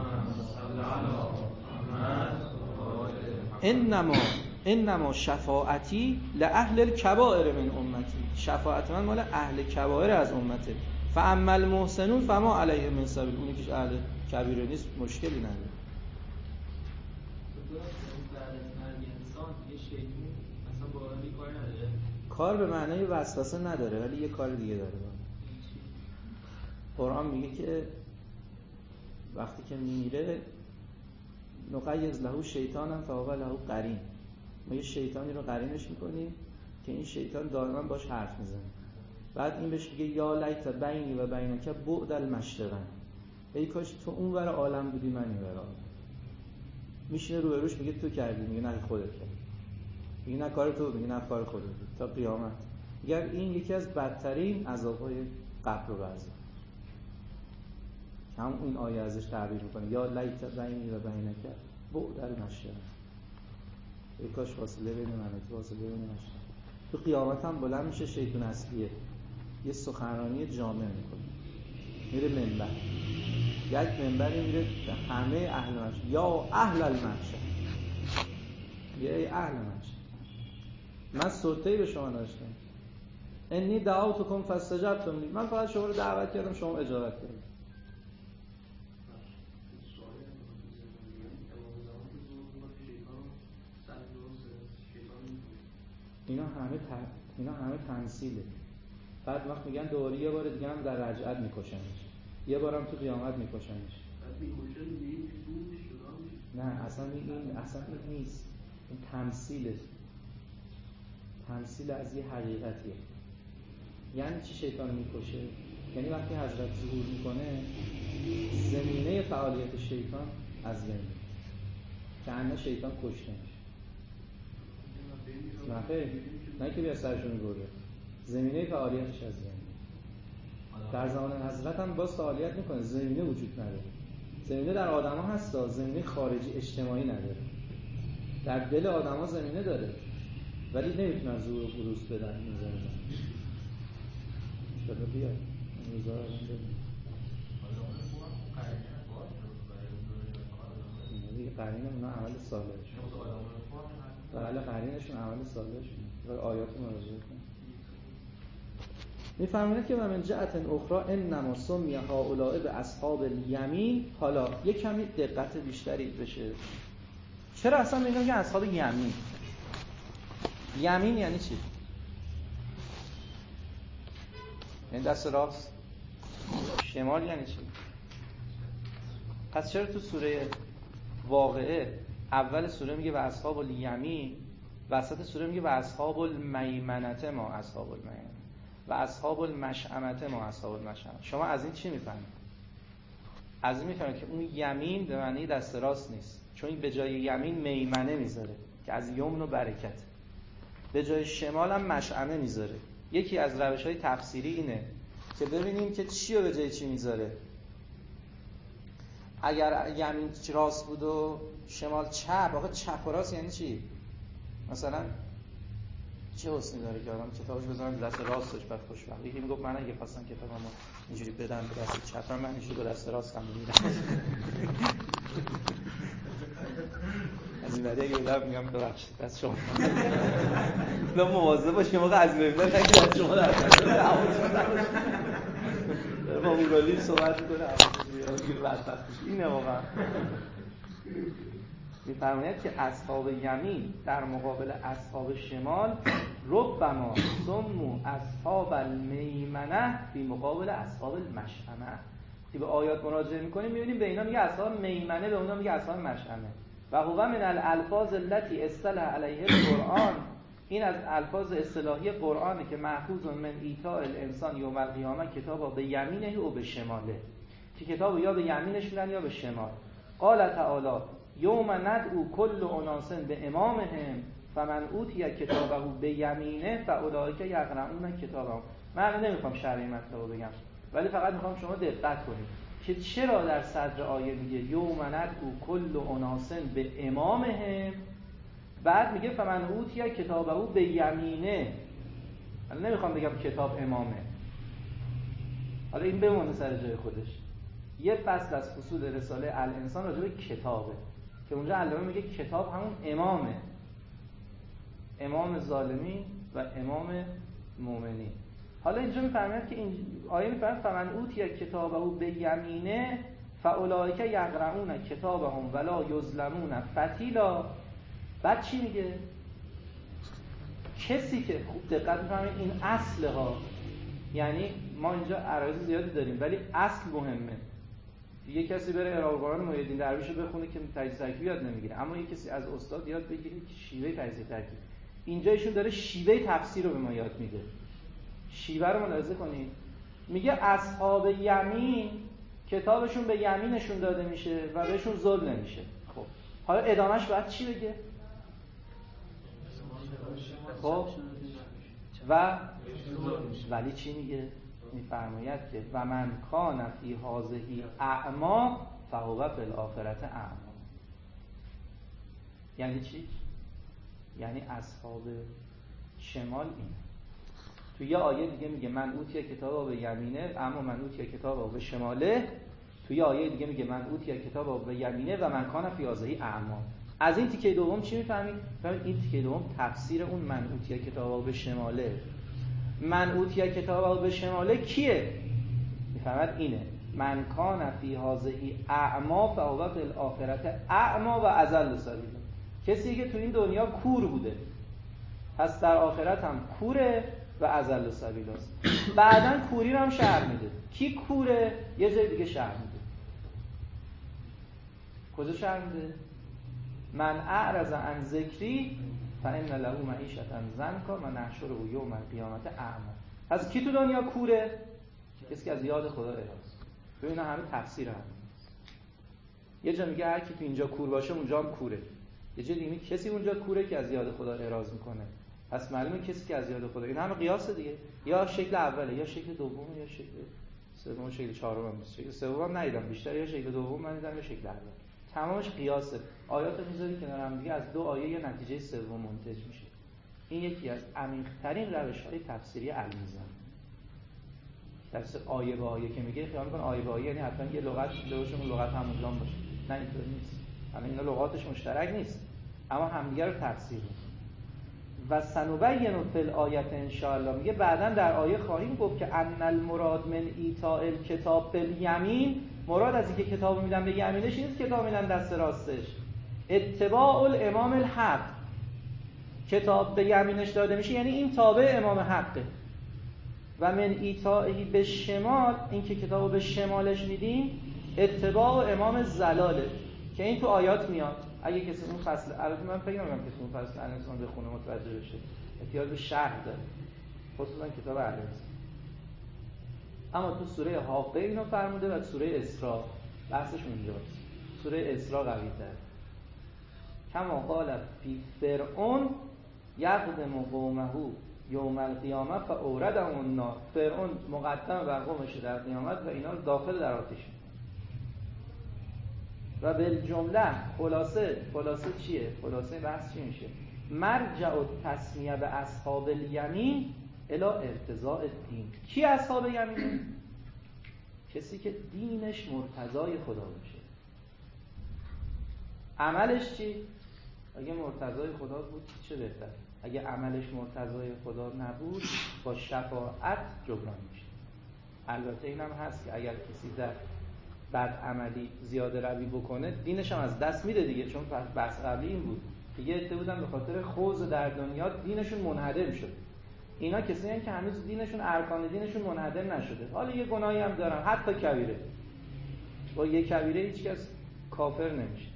انما انما شفاعتی لاهل الکبائر من امتی. شفاعت من مال اهل کبائر از امته. فاما المحسنون فما علیهم من سبیل. اونی که اهل کبیره نیست مشکلی نداره. کار به معنای وسوسه نداره ولی یه کار دیگه داره. قرآن میگه که وقتی که میمیره نقیض له شیطانا فهو له قرین. ما یه شیطانی رو قرینش میکنیم که این شیطان دائما باش حرف میزنه. بعد این بهش میگه یا لیت بینی و بینک بعد المشرقین. ای کاش تو اون ور عالم بودی من این ور عالم. میشینه رو بروش میگه تو کردی، میگه نه خودت کردی. میگه نه کار تو، میگه نه کار خودت. تا قیامت. اگر این یکی از بدترین عذاب‌های قبر و برزخ. هم این آیه ازش تعبیر میکنه یا لیت بینی و بینک بعد المشرقین. ای کاش فاصله بین من و تو فاصله بین مشرق. تو قیامت هم بلند میشه شیطان اصلیه، یه سخنرانی جامع میکنه، میره منبر، یک منبری میره به همه اهل مشرق، یا اهل المشرق، یا ای اهل مشرق من سلطه‌ای به شما داشتم، انی دعوتکم فاستجبتم لی، من فقط شما رو دعوت کردم شما اجابت کردید. اینا همه ت... اینا همه تمثیله. بعد وقت میگن دوباره یه بار دیگه هم در رجعت میکشنش، یه بارم تو قیامت میکشنش. نه اصلا این اصلا این نیست، این تمثیله، تمثیل از یه حقیقتیه. یعنی چی شیطان میکشه؟ یعنی وقتی حضرت ظهور میکنه زمینه فعالیت شیطان از بین میره که انه شیطان کشته میشه. نه خیلی نه که بیا سرشون برده، زمینه فعالیتش از بین. در زمان حضرت هم باز فعالیت میکنه، زمینه وجود نداره. زمینه در آدم ها هست، زمینه خارجی اجتماعی نداره. در دل آدم ها زمینه داره ولی نمیتونن زور و بروز بدن این زمینه. شده بیا این روزا رو ببین دیگه قرینه اونا عمل صالحشون، بله قرینشون عمل صالحشون و آیات مراجعه کن. میفرماید که من جهت اخرى انما سمی هؤلاء به اصحاب الیمین. حالا یک کمی دقت بیشتری بشه. چرا اصلا میگن که اصحاب یمین؟ یمین یعنی چی؟ این دست راست. شمال یعنی چی؟ پس چرا تو سوره واقعه اول سوره میگه و اصحاب الیمین، وسط سوره میگه و اصحاب المیمنه ما اصحاب المیمنه و اصحاب المشأمه ما اصحاب المشأمه؟ شما از این چی میفهمید؟ از این میفهمید که اون یمین به معنی دست راست نیست، چون این به جای یمین میمنه میذاره که از یمن و برکت، به جای شمال هم مشأمه میذاره. یکی از روش‌های تفسیری اینه که ببینیم که چی رو به جای چی میذاره. اگر یمین راست بود و شمال چپ، آخه چپ و راست یعنی چی؟ مثلا چه حسنی داره که آدم کتابش بزنه دست راستش بعد خوشبخت. یکی میگفت من اگه خواستم کتابمو اینجوری بدم به دست چپم من اینجوری با دست راستم میدم. از این بعد اگه بدم میگم ببخشید دست شما. لازم مواظب باشیم موقع از ببینم نگه دست شما در دست شما. با موبایلی صحبت می‌کنه میگه بدبخت اینه واقعا. می‌فرماید که اصحاب یمین در مقابل اصحاب شمال ربما سموا اصحاب المیمنه فی مقابل اصحاب المشأمه. که به آیات مراجعه می‌کنیم می‌بینیم به اینا میگه اصحاب میمنه، به اونا میگه اصحاب مشأمه. و هو من الالفاظ التي اصطلح علیها القرآن، این از الفاظ اصطلاحی قرآنه که محفوظ من ایتاء الانسان یوم القیامه کتابا به یمینه و به شماله، که کتابو یا به یمینش میدن یا به شمال. قال تعالی یوم ندعو کل اناس به امامهم فمن اوتی کتابه به یمینه فاولئک یقرؤون کتابهم. من نمیخوام شرح این مطلب رو بگم، ولی فقط میخوام شما دقت کنید که چرا در صدر آیه میگه یوم ندعو کل اناس به امامهم، بعد میگه فمن اوتی کتابه به یمینه. من نمیخوام بگم کتاب امامه، حالا این بمونه سر جای خودش. یه فصل از فصول رساله الانسان راجع به کتابه که اونجا علامه میگه کتاب همون امامه، امام ظالمین و امام مومنین. حالا اینجا میفرماید که این آیه میفرماید فمن اوتی کتابه به یمینه فاولئک یقرؤون کتابهم ولا یظلمون فتیلا. بعد چی میگه؟ کسی که خوب دقت می‌کنید این اصله ها، یعنی ما اینجا عرایض زیادی داریم ولی اصل مهمه. یه کسی بره اعراب قرآن محیدین درویش رو بخونه که تجزیه ترکیب یاد نمیگیره، اما یه کسی از استاد یاد بگیره که شیوه تجزیه ترکیب. اینجا ایشون داره شیوه تفسیر رو به ما یاد میده. شیوه رو ملاحظه کنید. میگه اصحاب یمین کتابشون به یمینشون داده میشه و بهشون ظلم نمیشه. خب حالا ادامهش باید چی بگه؟ خب و ولی چی میگه؟ میفرماید که و من کان فی هذه اعما فهو فی الاخرة اعما. یعنی چی؟ یعنی اصحاب شمال این. تو یه آیه دیگه میگه من اوتی کتابا به یمینه اما من اوتی کتابا به شماله. تو یه آیه دیگه میگه من اوتی کتابا به یمینه و من کان فی هذه اعما. از این تیکه دوم چی میفهمید؟ فهمید این تیکه دوم تفسیر اون من اوتی کتابا به شماله. من اوتی کتابا به شماله کیه؟ میفهمد اینه من کان فی هذه اعما فهو فی الاخرة اعما و اضل سبیلا. کسی که تو این دنیا کور بوده پس در آخرت هم کوره و اضل سبیلاست. بعدن کوری رو هم شرح میده. کی کوره؟ یه جای دیگه شرح میده. کجا شرح میده؟ من اعرض عن ذکری فان له معیشة ضنکا و نحشره یوم القیامة اعما. پس کی تو دنیا کوره؟ کسی که از یاد خدا اعراض. ببین همه تفسیر هم. یه جا میگه هر کی تو اینجا کور باشه اونجا هم کوره. یه جا دیگه میگه کسی اونجا کوره که از یاد خدا اعراض میکنه. پس معلومه کسی که از یاد خدا، این همه قیاسه دیگه، یا شکل اوله یا شکل دومه یا شکل سوم شکل چهارم. شکل سوم ندیدم بیشتر، یا شکل دوم من دیدم یا شکل اول. تمامش قیاسه. آیات میذاری کنار هم دیگه از دو آیه یه نتیجه سوم منتج میشه. این یکی از عمیق‌ترین روش‌های تفسیری المیزان. تفسیر آیه به آیه که میگه خیال می‌کنه آیه به آیه یعنی حتما یه لغت لغتشون لغت همون لام باشه. نه اینطور نیست. همین اینا لغاتش مشترک نیست، اما همدیگه رو تفسیر می‌کنه. و سنبین فی الآیه ان شاء الله میگه بعداً در آیه خواهیم گفت که ان المراد من ایتاء الکتاب بالیمین، مراد از اینکه کتابو میدن به یمینش نیست کتاب میدن دست راستش. اتباع الامام الحق، کتاب به یمینش داده میشه یعنی این تابع امام حقه. و من ایتائهی به شمال، این که کتابو به شمالش میدین اتباع امام زلاله که این تو آیات میاد. اگه کسی اون فصل البته من فکر نمی‌کنم کسی اون فصل الانسان بخونه متوجه بشه، احتیاج به شرح داره خصوصا کتاب الانسان. اما تو سوره حاقه اینو فرموده و سوره اسراء بحثش اونجاست. سوره اسراء قوی‌تر. کما قال فی فرعون یقدم قومه یوم القیامه فاوردهم النار. فرعون مقدم بر قومش در قیامت و اینا رو داخل در آتش می‌کنه. و بالجمله خلاصه خلاصه چیه؟ خلاصه بحث چی میشه؟ مرجع التسمیه به اصحاب الیمین الی ارتضاء الدین. کی اصحاب یمین؟ کسی که دینش مرتضای خدا باشه. عملش چی؟ اگه مرتضای خدا بود چه بهتر. اگه عملش مرتضای خدا نبود با شفاعت جبران میشه. البته اینم هست که اگر کسی در بد عملی زیاده روی بکنه دینش هم از دست میده دیگه، چون بحث قبلی این بود دیگه اتفاقا بودن به خاطر خوض در دنیا دینشون منهدم شد. اینا کسی هستن که هنوز دینشون ارکان دینشون منهدم نشده، حالا یه گناهی هم دارن، حتی کبیره. با یه کبیره هیچ کس کافر نمیشه.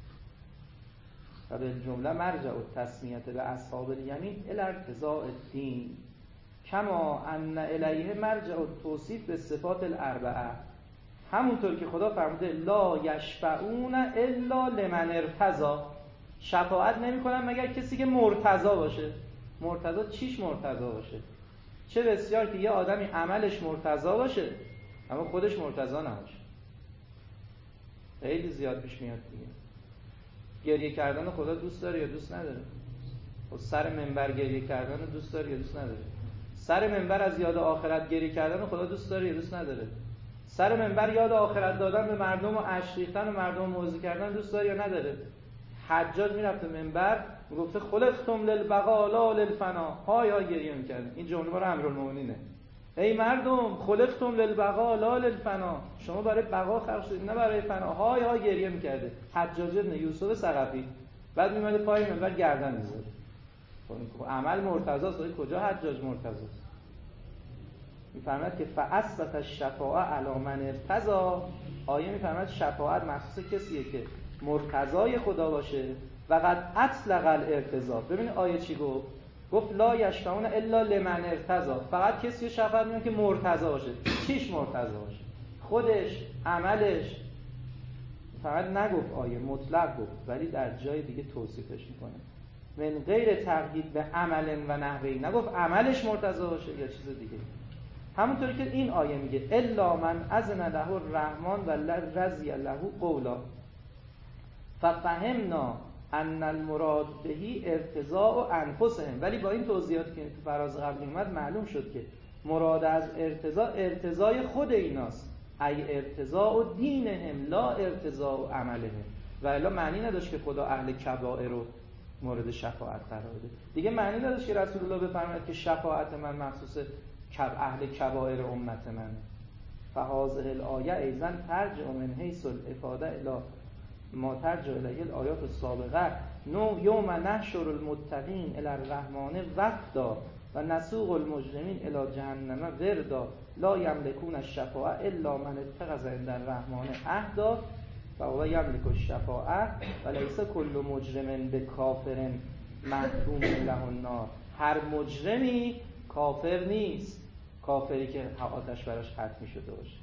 و به جمله مرجع التسمیه به اصحاب الیمین الی ارتضاء الدین کما ان الیه مرجع التوصیف به صفات الاربعه. همونطور که خدا فرموده لا یشفعون الا لمن ارتضی، شفاعت نمی‌کنن مگر کسی که مرتضی باشه. مرتضی چیش مرتضی باشه؟ چه بسیار که یه آدمی عملش مرتضی باشه اما خودش مرتضی نباشه. خیلی زیاد پیش میاد دیگه. گریه کردن خدا دوست داره یا دوست نداره؟ و سر منبر گریه کردن دوست داره یا دوست نداره؟ سر منبر از یاد آخرت گریه کردن خدا دوست داره یا دوست نداره؟ سر منبر یاد آخرت دادن به مردم و اشک ریختن و مردم موعظه کردن دوست داره یا نداره؟ حجاج میرفت منبر میگفته خلقتم للبقاء لا للفنا، های های گریه میکرد. این جمله برای امیرالمومنینه. ای مردم خلقتم للبقاء لا للفنا، شما برای بقا خلق شدید نه برای فنا. های های گریه میکرده حجاج ابن یوسف ثقفی. بعد میمد پای منبر گردن میذاره. خب عمل مرتضی است، کجا حجاج مرتضی است؟ میفرماید که فاثبت الشفاعه علی من ارتضی. آیه میفرماید شفاعت مخصوص کسیه که مرتضای خدا باشه و قد اطلق الارتضا. ببین آیه چی گفت؟ گفت لا یشفعون الا لمن ارتضی. فقط کسی شفاعت میکنه که مرتضی باشه. چیش مرتضی باشه؟ خودش، عملش. فقط نگفت آیه، مطلق گفت، ولی در جای دیگه توصیفش میکنه. من غیر تقیید به عمل و نحوی، نگفت عملش مرتضی باشه یا چیز دیگه. همونطوری که این آیه میگه الا من اذن له الرحمن و رضی له قولا ففهمنا ان المراد بهی ارتضاء انفسهم. ولی با این توضیحاتی که تو فراز قبلی اومد معلوم شد که مراد از ارتضاء ارتضای خود ایناست، ای ارتضاء دینهم لا ارتضاء عملهم. و الا معنی نداشت که خدا اهل کبائر رو مورد شفاعت قرار بده. دیگه معنی نداشت که رسول الله بفرماید که شفاعت من مخصوص اهل کبائر امت من. فهذه الآیه ایضا ترجع من حیث الافاده الی ما ترجع الیه الآیات السابقه. نو یوم نحشر المتقین الی الرحمن وفدا و نسوق المجرمین الی جهنم وردا لا یملکون الشفاعه الا من اتخذ عند الرحمن عهدا فهو یملک الشفاعه و لیس کل مجرم بکافر محکوم له النار. هر مجرمی کافر نیست، کافری که آتش براش ختم شده باشه.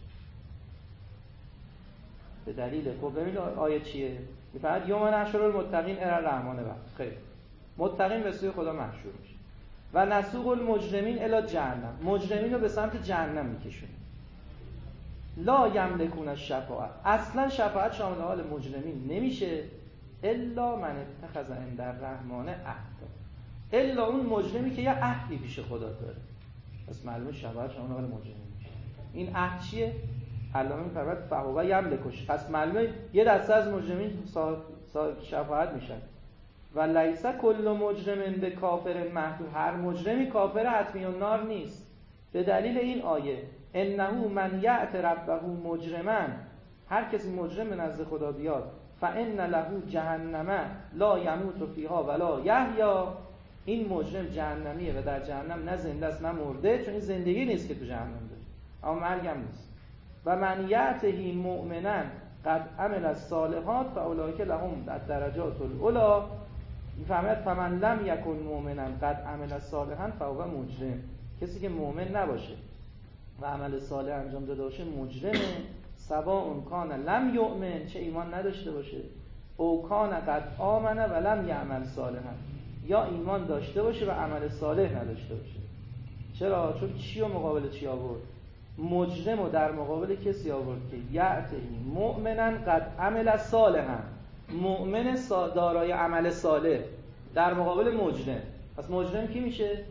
به دلیل خب ببین آیه چیه؟ میفرماید یوم نحشر المتقین الی الرحمن وفدا. خیر، متقین به سوی خدا محشور میشه و نسوق المجرمین الی جهنم، مجرمین رو به سمت جهنم میکشونه. لا یملکون الشفاعه، اصلا شفاعت شامل حال مجرمین نمیشه الا من اتخذ عند الرحمن عهدا، الا اون مجرمی که یه عهدی پیش خدا داره. پس معلومه شفاعت شامل حال مجرمین میشه. این عهد چیه؟ علامه میفرماید فهو یملکش. پس معلومه یه دسته از مجرمین صاحب شفاعت میشن. و لیس کل مجرم به کافر محکوم، هر مجرمی کافر حتمی النار نیست. به دلیل این آیه انه من یأت ربه مجرما، هر کسی مجرم به نزد خدا بیاد فان له جهنم لا یموت فیها ولا یحیا، این مجرم جهنمیه و در جهنم نه زنده است نه مرده، چون این زندگی نیست که تو جهنم داره، اما مرگ هم نیست. و من یأته مؤمنا قد عمل الصالحات فاولئک لهم الدرجات العلی. میفهمد فمن لم یکن مؤمنا قد عمل صالحا فهو مجرم. کسی که مؤمن نباشه و عمل صالح انجام داده باشه مجرمه. سواء کان لم یؤمن، چه ایمان نداشته باشه، او کان قد آمن و لم یعمل صالحا، یا ایمان داشته باشه و عمل صالح نداشته باشه. چرا؟ چون چی رو مقابل چی آورد؟ مجرم رو در مقابل کسی آورد که یأته مؤمنا قد عمل صالحا، مؤمن دارای عمل صالح. در مقابل مجرم. پس مجرم کی میشه؟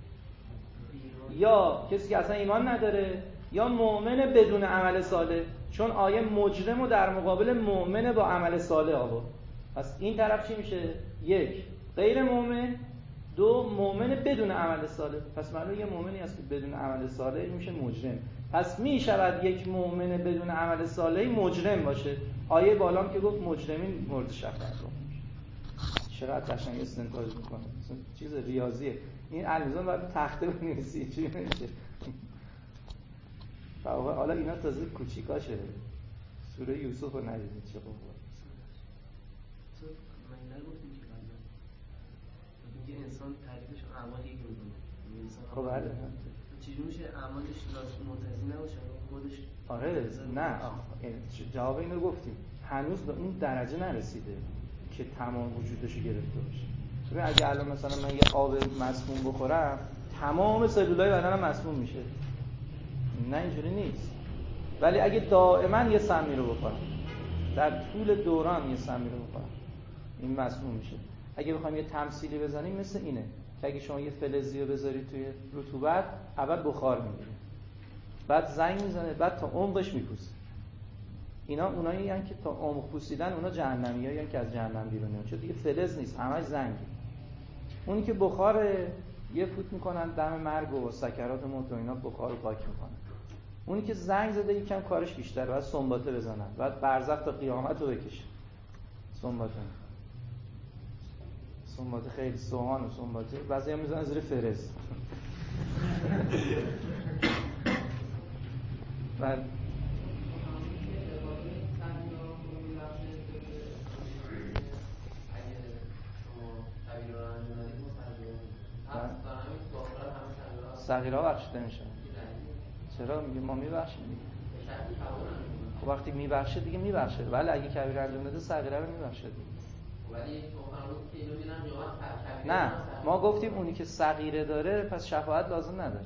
یا کسی که اصلا ایمان نداره یا مؤمن بدون عمل صالح، چون آیه مجرم رو در مقابل مؤمن با عمل صالح آورد. پس این طرف چی میشه؟ یک غیر مؤمن، دو مؤمن بدون عمل صالح. پس معلومه یه مؤمنی هست که بدون عمل صالح میشه مجرم. پس میشود یک مؤمن بدون عمل صالح مجرم باشه. آیه بالام که گفت مجرمین مورد شفاعت رو. چقدر قشنگ استنتاج میکنه، چیز ریاضیه. این المیزان باید تخته بنویسی چی میشه. حالا اینا تازه کوچیکاشه. سوره یوسف رو ندیدید چه خوبه. تو من نگفتم که بعدا میگه انسان تعریفش اعمالی که میکنه. انسان خب بله. چجوری میشه اعمالش راست مرتضی نباشه خودش؟ آره نه جواب اینو گفتیم. هنوز به اون درجه نرسیده که تمام وجودش گرفته باشه. ببین اگه الان مثلا من یه آب مسموم بخورم تمام سلولای بدنم مسموم میشه. نه اینجوری نیست. ولی اگه دائما یه سمی رو بخورم، در طول دوران یه سمی رو بخورم، این مسموم میشه. اگه بخوایم یه تمثیلی بزنیم مثل اینه که اگه شما یه فلزی رو بذارید توی رطوبت اول بخار میگیره، بعد زنگ میزنه، بعد تا عمقش میپوسه. اینا اونایی هستن که تا عمق پوسیدن اونا جهنمیایی هستن که از جهنم بیرون میان، چون دیگه فلز نیست، همش زنگه. اونی که بخاره یه فوت میکنن دم مرگ و سکرات موت و اینا بخار رو پاک میکنن. اونی که زنگ زده یکم کارش بیشتر، بعد سنباته بزنن، بعد برزخ تا قیامت رو بکشه. سنباته سنباته خیلی سوهان و سنباته بعضی هم میزنن زیر فرز. بعد صغیرها بخشیده میشن. چرا میگه ما میبخشیم؟ خب وقتی میبخشه دیگه میبخشه، ولی اگه کبیره انجام بده صغیره رو میبخشه دیگه. نه ما گفتیم اونی که صغیره داره پس شفاعت لازم نداره.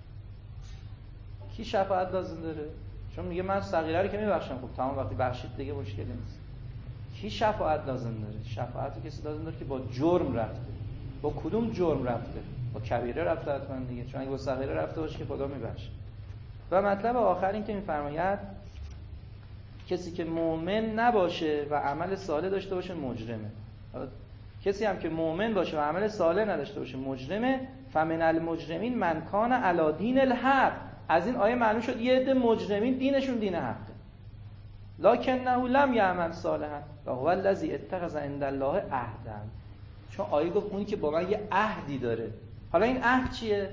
کی شفاعت لازم داره؟ چون میگه من صغیره رو که میبخشم، خب تمام وقتی بخشید دیگه مشکلی نیست. کی شفاعت لازم داره؟ شفاعت کسی لازم داره که با جرم رفته. با کدوم جرم رفته؟ با کبیره رفته حتما دیگه، چون اگه با صغیره رفته باشه که خدا میبخشه. و مطلب آخر این که میفرماید کسی که مؤمن نباشه و عمل صالح داشته باشه مجرمه. کسی هم که مؤمن باشه و عمل صالح نداشته باشه مجرمه. فمن المجرمین من کان علی دین الحق. از این آیه معلوم شد یه عده مجرمین دینشون دین حقه. لکنه لم یعمل صالحا و هو الذی اتخذ عند الله عهدا. چون آیه گفت اونی که با من یه عهدی داره. حالا این عهد چیه؟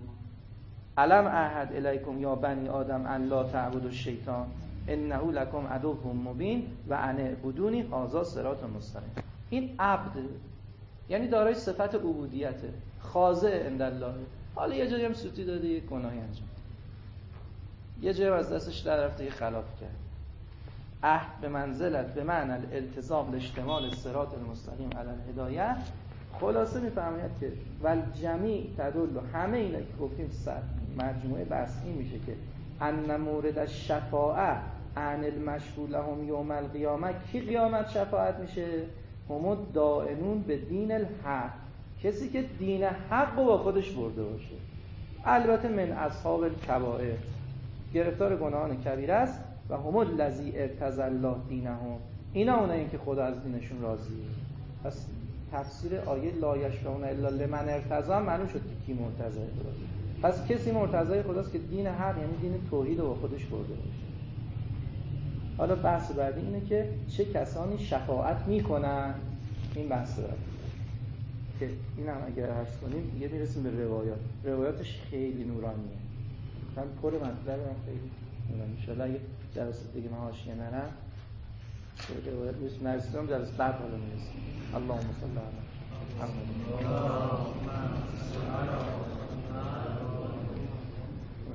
علم احد الیکم یا بنی آدم ان لا تعبدوا الشیطان انه لکم عدو مبین و ان اعبدونی هذا صراط مستقیم. این عبد یعنی دارای صفت عبودیته، خاضع عند الله. حالا یه جایی هم سوتی داده یه گناهی انجام، یه جایی از دستش در رفته یه خلاف کرد. عهد به منزلت به معنی الالتزام لاشتمال الصراط المستقیم علی الهدایه. خلاصه میفهمید که ول جمیع تدل، همه اینا که گفتیم سر مجموعه بحثی میشه که ان مورد الشفاعه عن المشفوع لهم یوم القیامه. کی قیامت شفاعت میشه؟ هم دائنون به دین الحق، کسی که دین حق رو با خودش برده باشه. البته من اصحاب الکبائر، گرفتار گناهان کبیره است. و هم الذی ارتضى الله دینهم، اینا اونایی که خدا از دینشون راضیه. پس تفسیر آیه لا یشفعون الا لمن ارتضی معلوم شد که کی مرتضی خداست. پس کسی مرتضی خداست که دین حق یعنی دین توحید رو با خودش برده باشه. حالا بحث بعدی اینه که چه کسانی شفاعت میکنن. این بحث بعدی که اینم اگر عرض کنیم دیگه میرسیم به روایات. روایاتش خیلی نورانیه، من پر مطلب هم خیلی نورانی. ان شاءالله اگه جلسه دیگه من حاشیه نرم روایات میرسیم، نرسیم جلسه بعد حالا میرسیم. اللهم صل علی